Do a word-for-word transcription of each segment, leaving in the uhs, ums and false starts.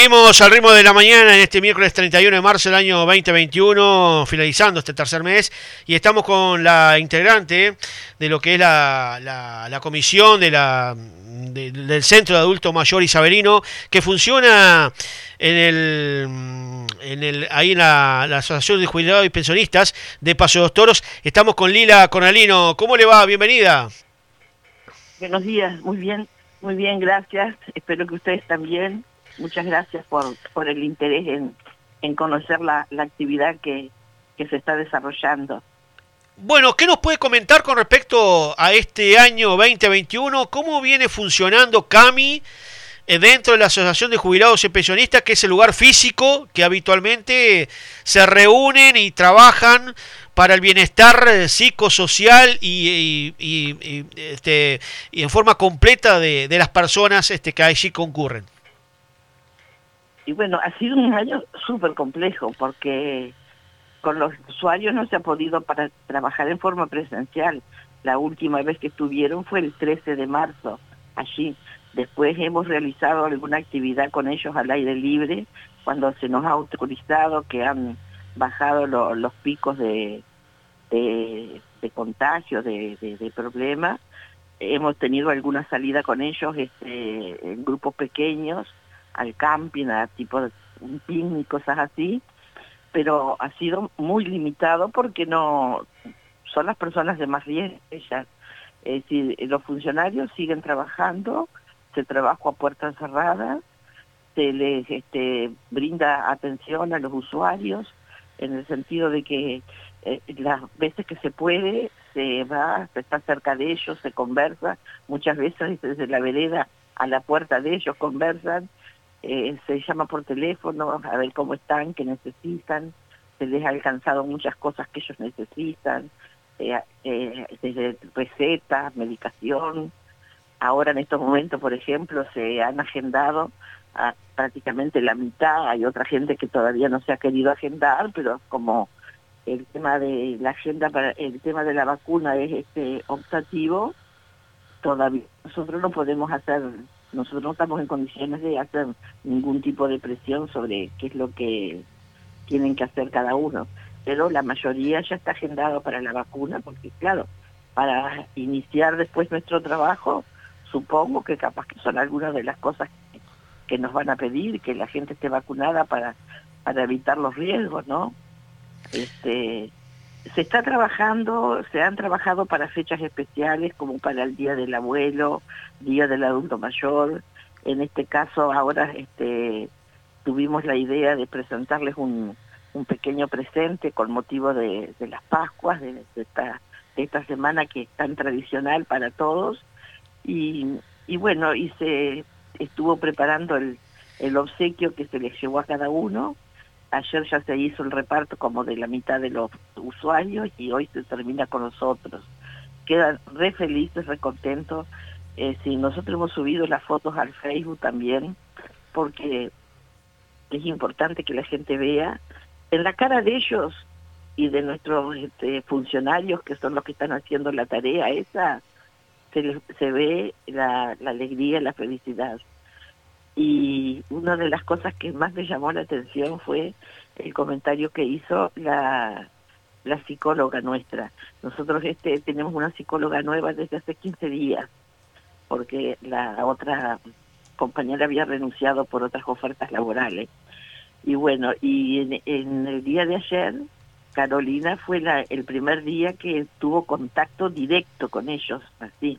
Seguimos al ritmo de la mañana en este miércoles treinta y uno de marzo del año veinte veintiuno, finalizando este tercer mes, y estamos con la integrante de lo que es la, la, la comisión de la, de, del Centro de Adulto Mayor Isabelino, que funciona en el, en el ahí en la, la Asociación de Jubilados y Pensionistas de Paso de los Toros. Estamos con Lila Cornalino. ¿Cómo le va? Bienvenida. Buenos días, muy bien, muy bien, gracias. Espero que ustedes también. Muchas gracias por, por el interés en, en conocer la, la actividad que, que se está desarrollando. Bueno, ¿qué nos puede comentar con respecto a este año veinte veintiuno? ¿Cómo viene funcionando CAMI eh, dentro de la Asociación de Jubilados y Pensionistas, que es el lugar físico que habitualmente se reúnen y trabajan para el bienestar eh, psicosocial y, y, y, y, este, y en forma completa de, de las personas este, que allí concurren? Y bueno, ha sido un año súper complejo porque con los usuarios no se ha podido para trabajar en forma presencial. La última vez que estuvieron fue el trece de marzo, allí. Después hemos realizado alguna actividad con ellos al aire libre, cuando se nos ha autorizado, que han bajado lo, los picos de, de, de contagio, de, de, de problemas. Hemos tenido alguna salida con ellos este, en grupos pequeños, al camping, a tipo de un picnic, cosas así, pero ha sido muy limitado porque no son las personas de más riesgo ellas. Es decir, los funcionarios siguen trabajando, se trabaja a puertas cerradas, se les este, brinda atención a los usuarios, en el sentido de que eh, las veces que se puede, se va, se está cerca de ellos, se conversa, muchas veces desde la vereda a la puerta de ellos conversan. Eh, se llama por teléfono a ver cómo están, qué necesitan, se les ha alcanzado muchas cosas que ellos necesitan, eh, eh, desde recetas, medicación. Ahora en estos momentos, por ejemplo, se han agendado a prácticamente la mitad. Hay otra gente que todavía no se ha querido agendar, pero como el tema de la agenda para el tema de la vacuna es este optativo, todavía nosotros no podemos hacer, nosotros no estamos en condiciones de hacer ningún tipo de presión sobre qué es lo que tienen que hacer cada uno, pero la mayoría ya está agendado para la vacuna, porque claro, para iniciar después nuestro trabajo, supongo que capaz que son algunas de las cosas que, que nos van a pedir, que la gente esté vacunada para, para evitar los riesgos, ¿no? Este... Se está trabajando, se han trabajado para fechas especiales como para el Día del Abuelo, Día del Adulto Mayor. En este caso ahora este, tuvimos la idea de presentarles un, un pequeño presente con motivo de, de las Pascuas, de, de, esta, de esta semana que es tan tradicional para todos. Y, y bueno, y se estuvo preparando el, el obsequio que se les llevó a cada uno. Ayer ya se hizo el reparto como de la mitad de los usuarios y hoy se termina con nosotros. Quedan re felices, re contentos. Eh, sí, nosotros hemos subido las fotos al Facebook también, porque es importante que la gente vea en la cara de ellos y de nuestros este, funcionarios, que son los que están haciendo la tarea esa, se, les, se ve la, la alegría, la felicidad. Y una de las cosas que más me llamó la atención fue el comentario que hizo la, la psicóloga nuestra. Nosotros este tenemos una psicóloga nueva desde hace quince días, porque la otra compañera había renunciado por otras ofertas laborales. Y bueno, y en, en el día de ayer, Carolina fue la, el primer día que tuvo contacto directo con ellos, así.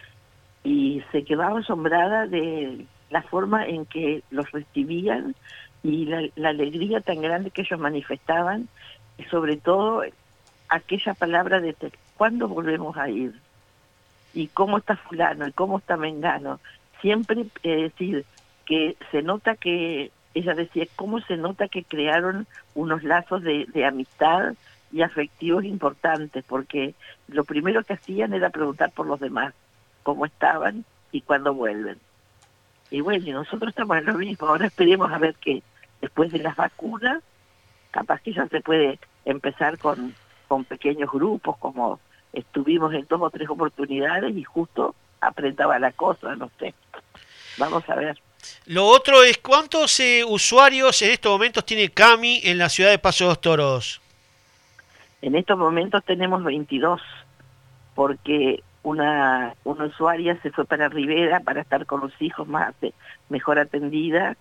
Y se quedaba asombrada de la forma en que los recibían y la, la alegría tan grande que ellos manifestaban, y sobre todo aquella palabra de ¿cuándo volvemos a ir? ¿Y cómo está fulano? ¿Y cómo está mengano? Siempre eh, decir que se nota que, ella decía, ¿cómo se nota que crearon unos lazos de, de amistad y afectivos importantes? Porque lo primero que hacían era preguntar por los demás, cómo estaban y cuándo vuelven. Y bueno, y nosotros estamos en lo mismo. Ahora esperemos a ver que después de las vacunas, capaz que ya se puede empezar con, con pequeños grupos, como estuvimos en dos o tres oportunidades y justo apretaba la cosa, no sé. Vamos a ver. Lo otro es, ¿cuántos eh, usuarios en estos momentos tiene Cami en la ciudad de Paso de los Toros? En estos momentos tenemos veintidós, porque una, una usuaria se fue para Rivera para estar con los hijos más mejor atendida,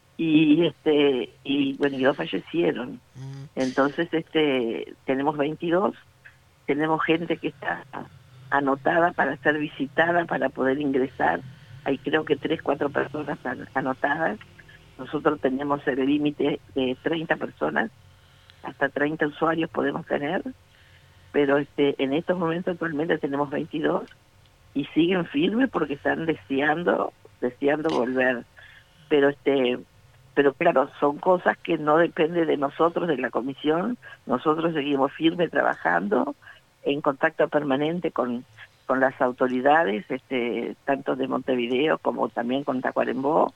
y este y bueno, y dos fallecieron. Mm. Entonces este tenemos veintidós, tenemos gente que está anotada para ser visitada, para poder ingresar. Hay creo que tres, cuatro personas anotadas. Nosotros tenemos el límite de treinta personas, hasta treinta usuarios podemos tener, pero este en estos momentos actualmente tenemos veintidós y siguen firmes porque están deseando, deseando volver. Pero este pero claro, son cosas que no dependen de nosotros, de la comisión. Nosotros seguimos firmes trabajando, en contacto permanente con, con las autoridades, este, tanto de Montevideo como también con Tacuarembó,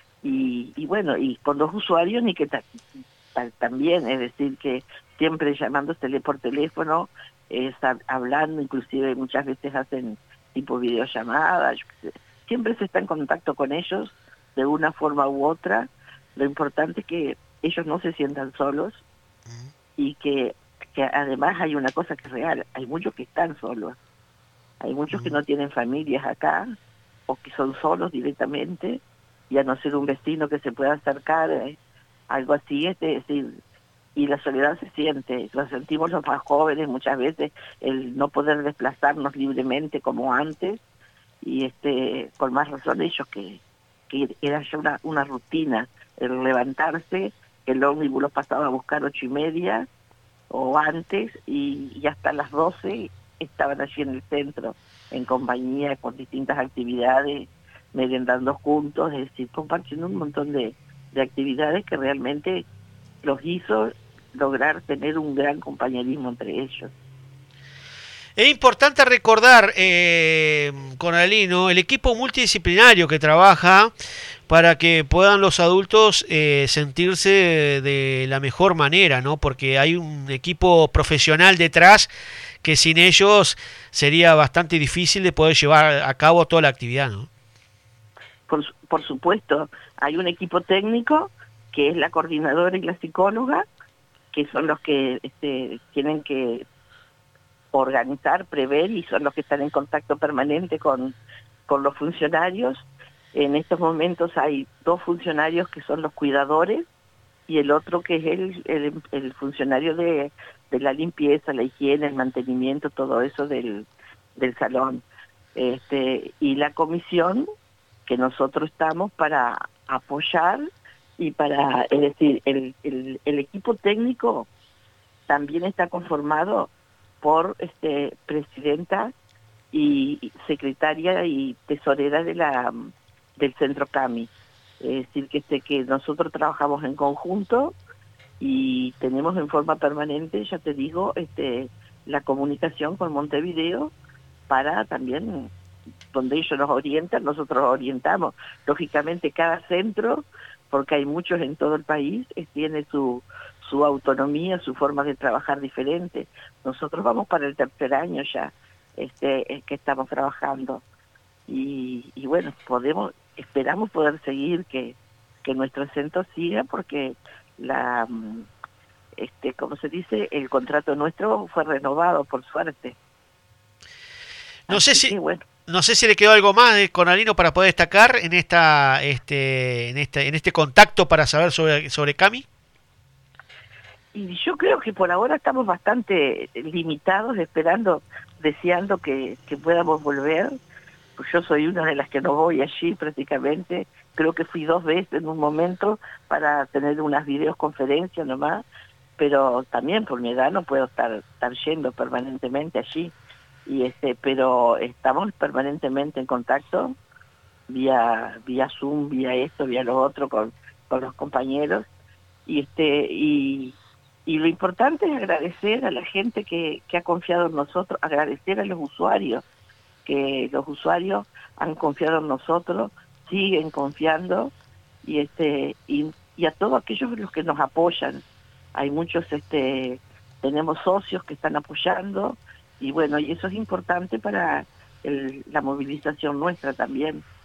y, y bueno, y con los usuarios, ni que ta, ta, también, es decir, que siempre llamándose por teléfono, eh, hablando, inclusive muchas veces hacen tipo videollamadas, siempre se está en contacto con ellos de una forma u otra. Lo importante es que ellos no se sientan solos y que, que además hay una cosa que es real, hay muchos que están solos, hay muchos que no tienen familias acá o que son solos directamente, y a no ser un vecino que se pueda acercar, eh, algo así, este, es decir, y la soledad se siente, lo sentimos los más jóvenes muchas veces, el no poder desplazarnos libremente como antes, y este con más razón ellos que, que era ya una, una rutina, el levantarse, el ómnibus los pasaba a buscar ocho y media o antes, y, y hasta las doce estaban allí en el centro, en compañía, con distintas actividades, merendando juntos, es decir, compartiendo un montón de, de actividades que realmente los hizo lograr tener un gran compañerismo entre ellos. Es importante recordar, eh, Coralino, el equipo multidisciplinario que trabaja para que puedan los adultos eh, sentirse de la mejor manera, ¿no? Porque hay un equipo profesional detrás que sin ellos sería bastante difícil de poder llevar a cabo toda la actividad, ¿no? Por, por supuesto, hay un equipo técnico que es la coordinadora y la psicóloga, que son los que este, tienen que organizar, prever, y son los que están en contacto permanente con, con los funcionarios. En estos momentos hay dos funcionarios que son los cuidadores y el otro que es el, el, el funcionario de, de la limpieza, la higiene, el mantenimiento, todo eso del, del salón. Este, y la comisión que nosotros estamos para apoyar y para, es decir, el, el, el equipo técnico también está conformado por este presidenta y secretaria y tesorera de la del Centro Cami. Es decir, que este que nosotros trabajamos en conjunto y tenemos en forma permanente, ya te digo, este la comunicación con Montevideo para también, donde ellos nos orientan, nosotros orientamos. Lógicamente cada centro, porque hay muchos en todo el país, es, tiene su su autonomía, su forma de trabajar diferente. Nosotros vamos para el tercer año ya, este, es que estamos trabajando. Y, y bueno, podemos, esperamos poder seguir, que, que nuestro centro siga, porque la, este, como se dice, el contrato nuestro fue renovado, por suerte. No Así sé si, que, bueno. no sé si le quedó algo más de Coralino para poder destacar en esta, este, en este, en este contacto para saber sobre, sobre Cami. Y yo creo que por ahora estamos bastante limitados, esperando, deseando que, que podamos volver. Pues yo soy una de las que no voy allí prácticamente. Creo que fui dos veces en un momento para tener unas videoconferencias nomás, pero también por mi edad no puedo estar, estar yendo permanentemente allí. Y este, pero estamos permanentemente en contacto, vía, vía Zoom, vía esto, vía lo otro, con, con los compañeros. Y este, y Y lo importante es agradecer a la gente que, que ha confiado en nosotros, agradecer a los usuarios, que los usuarios han confiado en nosotros, siguen confiando, y este y, y a todos aquellos los que nos apoyan. Hay muchos, este tenemos socios que están apoyando, y bueno, y eso es importante para el, la movilización nuestra también.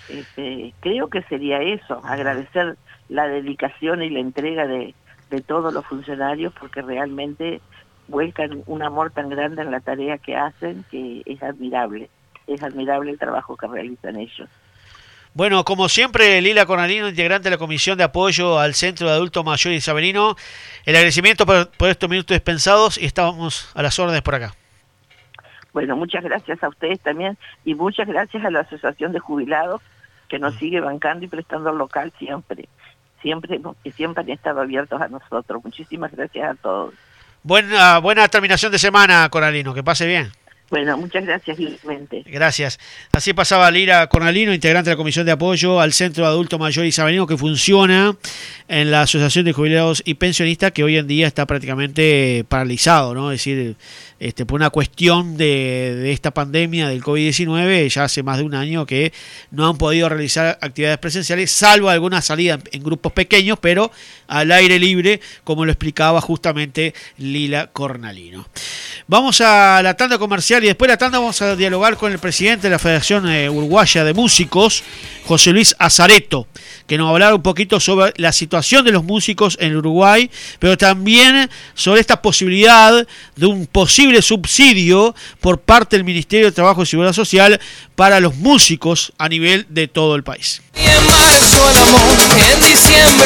Este, creo que sería eso, agradecer la dedicación y la entrega de, de todos los funcionarios, porque realmente vuelcan un amor tan grande en la tarea que hacen, que es admirable, es admirable el trabajo que realizan ellos. Bueno, como siempre, Lila Cornalino, integrante de la Comisión de Apoyo al Centro de Adultos Mayores Isabelino, el agradecimiento por, por estos minutos dispensados y estábamos a las órdenes por acá. Bueno, muchas gracias a ustedes también y muchas gracias a la Asociación de Jubilados que nos sigue bancando y prestando el local siempre, siempre, que siempre han estado abiertos a nosotros. Muchísimas gracias a todos. Buena, buena terminación de semana, Cornalino, que pase bien. Bueno, muchas gracias igualmente. Gracias. Así pasaba Lila Cornalino, integrante de la Comisión de Apoyo al Centro de Adulto Mayor Isabelino, que funciona en la Asociación de Jubilados y Pensionistas, que hoy en día está prácticamente paralizado, ¿no? Es decir, este, por una cuestión de, de esta pandemia del COVID diecinueve, ya hace más de un año que no han podido realizar actividades presenciales, salvo algunas salidas en grupos pequeños, pero al aire libre, como lo explicaba justamente Lila Cornalino. Vamos a la tanda comercial y después de la tanda vamos a dialogar con el presidente de la Federación eh, Uruguaya de Músicos, José Luis Azareto, que nos va a hablar un poquito sobre la situación de los músicos en Uruguay, pero también sobre esta posibilidad de un posible subsidio por parte del Ministerio de Trabajo y Seguridad Social para los músicos a nivel de todo el país. Y en marzo el amor, en diciembre